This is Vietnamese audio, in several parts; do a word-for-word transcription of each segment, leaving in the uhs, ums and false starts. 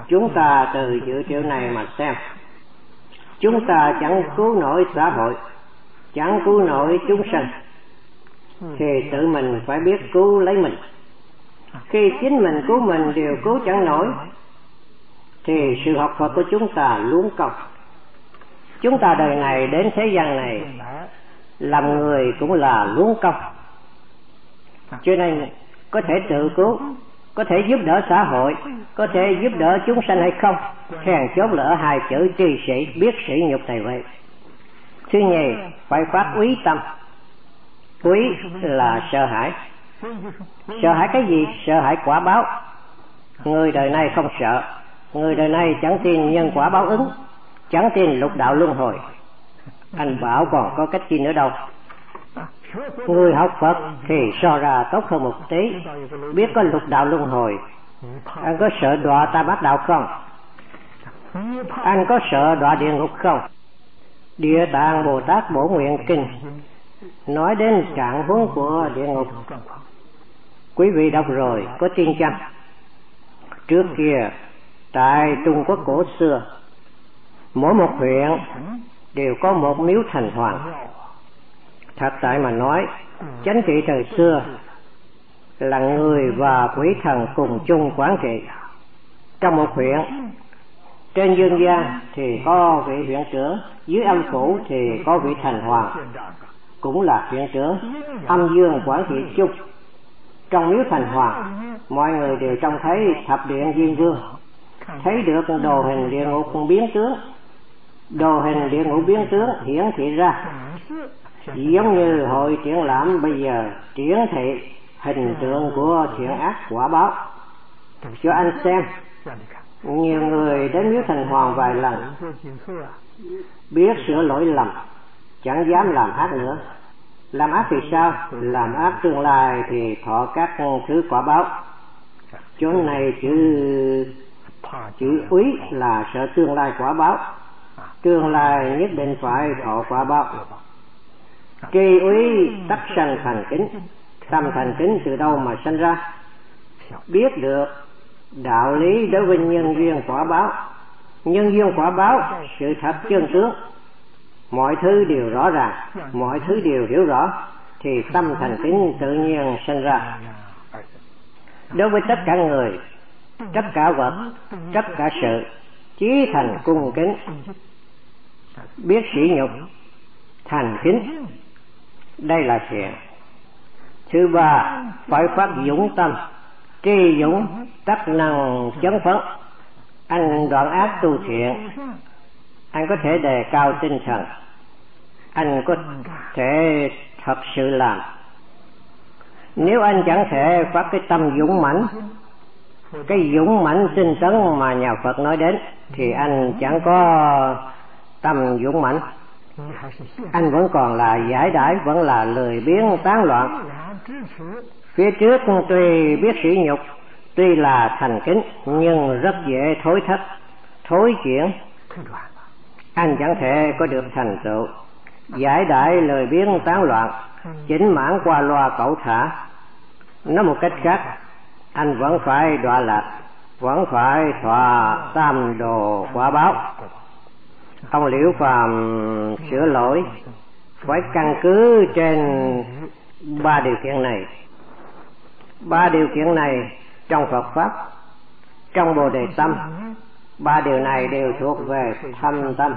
Chúng ta từ dữ liệu này mà xem, chúng ta chẳng cứu nổi xã hội, chẳng cứu nổi chúng sanh, thì tự mình phải biết cứu lấy mình. Khi chính mình cứu mình đều cứu chẳng nổi, thì sự học Phật của chúng ta luống công. Chúng ta đời này đến thế gian này làm người cũng là luống công, cho nên có thể tự cứu, có thể giúp đỡ xã hội, có thể giúp đỡ chúng sanh hay không, hèn chốt lỡ hai chữ tri sĩ, biết sĩ nhục thầy vậy. Thứ nhì, phải phát úy tâm. Úy là sợ hãi. Sợ hãi cái gì? Sợ hãi quả báo. Người đời này không sợ, người đời này chẳng tin nhân quả báo ứng, chẳng tin lục đạo luân hồi. Anh bảo còn có cách chi nữa đâu. Người học Phật thì so ra tốt hơn một tí, biết có lục đạo luân hồi. Anh có sợ đọa tam ác đạo không? Anh có sợ đọa địa ngục không? Địa Tạng Bồ Tát Bổ Nguyện Kinh nói đến trạng huống của địa ngục. Quý vị đọc rồi có tin chăng? Trước kia tại Trung Quốc cổ xưa, mỗi một huyện đều có một miếu thành hoàng. Thật tại mà nói, chánh trị thời xưa là người và quỷ thần cùng chung quản trị. Trong một huyện, trên dương gian thì có vị huyện trưởng, dưới âm phủ thì có vị thành hoàng, cũng là huyện trưởng. Âm dương quản trị chung. Trong miếu thành hoàng, mọi người đều trông thấy thập điện diêm vương, thấy được đồ hình địa ngục biến tướng. Đồ hình địa ngục biến tướng hiển thị ra, giống như hội triển lãm bây giờ triển thị hình tượng của thiện ác quả báo cho anh xem. Nhiều người đến miếu thành hoàng vài lần, biết sửa lỗi lầm, chẳng dám làm ác nữa. Làm ác thì sao? Làm ác tương lai thì thọ các thứ quả báo. Chỗ này chữ chữ úy là sợ tương lai quả báo, tương lai nhất định phải thọ quả báo. Tri úy tất sanh thành kính. Tâm thành kính từ đâu mà sanh ra? Biết được đạo lý đối với nhân duyên quả báo. Nhân duyên quả báo, sự thật chân tướng, mọi thứ đều rõ ràng, mọi thứ đều hiểu rõ, thì tâm thành kính tự nhiên sanh ra. Đối với tất cả người, tất cả vật, tất cả sự, chí thành cung kính, biết sỉ nhục, thành kính. Đây là thiện. Thứ ba, phải phát dũng tâm. Tri dũng tất năng chấn phấn. Anh đoạn ác tu thiện, anh có thể đề cao tinh thần, anh có thể thật sự làm. Nếu anh chẳng thể phát cái tâm dũng mãnh, cái dũng mãnh tinh tấn mà nhà Phật nói đến, thì anh chẳng có tâm dũng mãnh. Anh vẫn còn là giải đãi, vẫn là lười biếng tán loạn. Phía trước tuy biết sỉ nhục, tuy là thành kính, nhưng rất dễ thối thất, thối chuyển. Anh chẳng thể có được thành tựu. Giải đãi lười biếng tán loạn, chỉnh mãn qua loa cẩu thả. Nói một cách khác, anh vẫn phải đọa lạc, vẫn phải thọ tam đồ quả báo. Ông Liễu Phàm sửa lỗi phải căn cứ trên ba điều kiện này. Ba điều kiện này trong Phật Pháp, trong Bồ Đề Tâm, ba điều này đều thuộc về thâm tâm.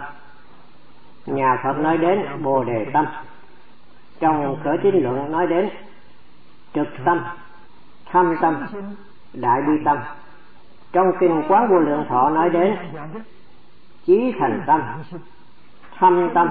Nhà Phật nói đến Bồ Đề Tâm, trong Khởi Tín Luận nói đến trực tâm, thâm tâm, đại bi tâm. Trong Kinh Quán Vô Lượng Thọ nói đến chí thành tâm, thâm tâm,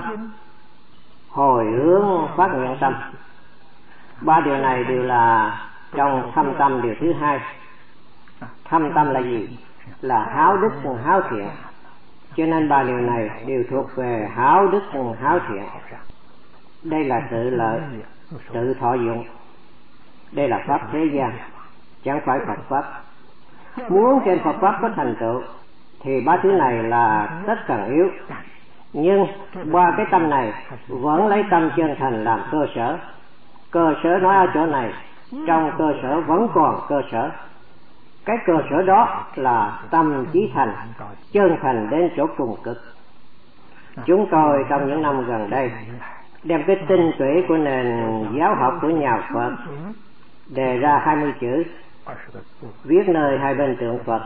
hồi hướng phát nguyện tâm. Ba điều này đều là trong thâm tâm. Điều thứ hai, thâm tâm là gì? Là háo đức cùng háo thiện. Cho nên ba điều này đều thuộc về háo đức cùng háo thiện. Đây là tự lợi, tự thọ dụng. Đây là pháp thế gian, chẳng phải Phật Pháp. Muốn trên Phật Pháp có thành tựu thì ba thứ này là rất cần yếu. Nhưng qua cái tâm này vẫn lấy tâm chân thành làm cơ sở. Cơ sở nói ở chỗ này, trong cơ sở vẫn còn cơ sở. Cái cơ sở đó là tâm chí thành, chân thành đến chỗ cùng cực. Chúng tôi trong những năm gần đây đem cái tinh túy của nền giáo học của nhà Phật đề ra hai mươi chữ, viết nơi hai bên tượng Phật,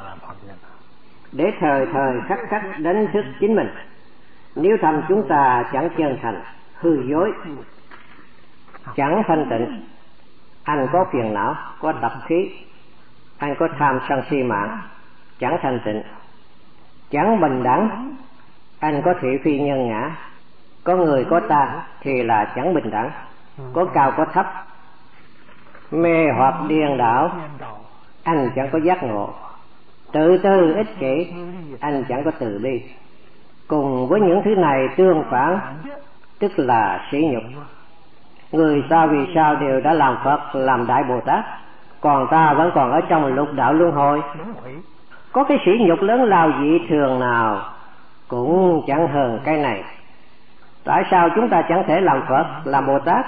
để thời thời khắc khắc đánh thức chính mình. Nếu thầm chúng ta chẳng chân thành, hư dối, chẳng thanh tịnh, anh có phiền não, có tập khí, anh có tham sân si mạng, chẳng thanh tịnh, chẳng bình đẳng, anh có thị phi nhân ngã, có người có ta thì là chẳng bình đẳng, có cao có thấp, mê hoặc điên đảo, anh chẳng có giác ngộ, tự tư ích kỷ, anh chẳng có từ bi. Cùng với những thứ này tương phản, tức là sỉ nhục. Người ta vì sao đều đã làm Phật, làm Đại Bồ Tát, còn ta vẫn còn ở trong lục đạo luân hồi? Có cái sỉ nhục lớn lao dị thường nào cũng chẳng hơn cái này. Tại sao chúng ta chẳng thể làm Phật, làm Bồ Tát?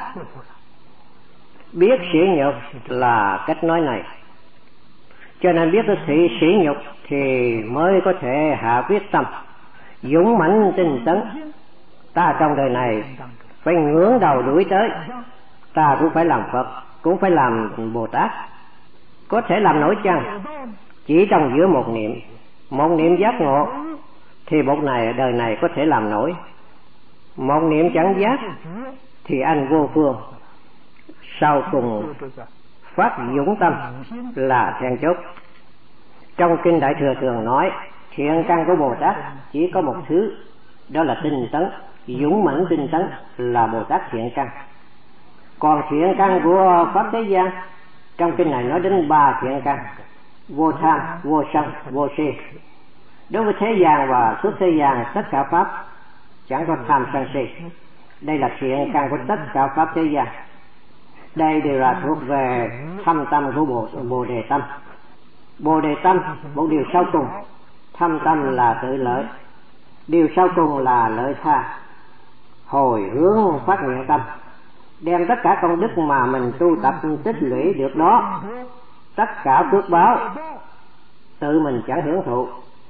Biết sỉ nhục là cách nói này, cho nên biết thị sỉ nhục thì mới có thể hạ quyết tâm, dũng mãnh tinh tấn. Ta trong đời này phải ngưỡng đầu đuổi tới, ta cũng phải làm Phật, cũng phải làm Bồ Tát. Có thể làm nổi chăng? Chỉ trong giữa một niệm, một niệm giác ngộ thì một này đời này có thể làm nổi. Một niệm chẳng giác thì anh vô phương. Sau cùng phát dũng tâm là then chốt. Trong kinh Đại Thừa thường nói thiện căn của Bồ Tát chỉ có một thứ, đó là tinh tấn. Dũng mãnh tinh tấn là Bồ Tát thiện căn. Còn thiện căn của pháp thế gian, trong kinh này nói đến ba thiện căn: vô tham, vô sân, vô si. Đối với thế gian và xuất thế gian, tất cả pháp chẳng có tham sân si. Đây là thiện căn của tất cả pháp thế gian. Đây đều là thuộc về thâm tâm của Bồ, Bồ Đề Tâm. Bồ Đề Tâm, một điều sau cùng. Thâm tâm là tự lợi, điều sau cùng là lợi tha. Hồi hướng phát nguyện tâm, đem tất cả công đức mà mình tu tập tích lũy được đó, tất cả phước báo tự mình chẳng hưởng thụ,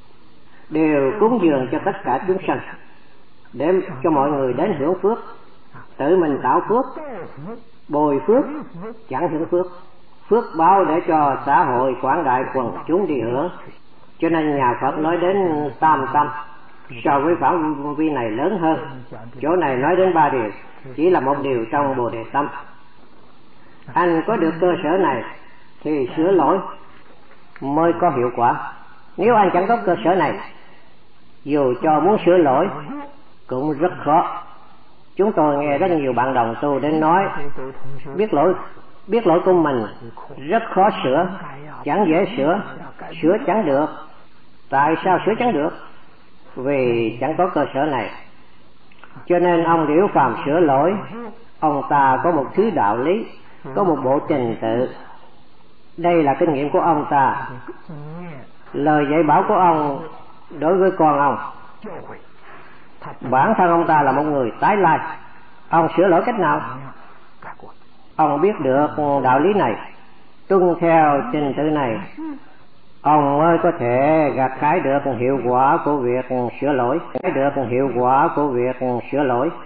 đều cúng dường cho tất cả chúng sanh, để cho mọi người đến hưởng phước. Tự mình tạo phước, bồi phước, chẳng hưởng phước. Phước báo để cho xã hội quảng đại quần chúng đi hưởng. Cho nên nhà Phật nói đến tam tâm, so với phạm vi này lớn hơn. Chỗ này nói đến ba điều, chỉ là một điều trong Bồ Đề Tâm. Anh có được cơ sở này thì sửa lỗi mới có hiệu quả. Nếu anh chẳng có cơ sở này, dù cho muốn sửa lỗi cũng rất khó. Chúng tôi nghe rất nhiều bạn đồng tu đến nói biết lỗi biết lỗi của mình rất khó sửa, chẳng dễ sửa, sửa chẳng được. Tại sao sửa chẳng được? Vì chẳng có cơ sở này. Cho nên ông Liễu Phàm sửa lỗi, ông ta có một thứ đạo lý, có một bộ trình tự. Đây là kinh nghiệm của ông ta, lời dạy bảo của ông đối với con ông. Bản thân ông ta là một người tái lai. Ông sửa lỗi cách nào? Ông biết được đạo lý này, tuân theo trình tự này, ông mới có thể gặt hái được hiệu quả của việc sửa lỗi, được hiệu quả của việc sửa lỗi.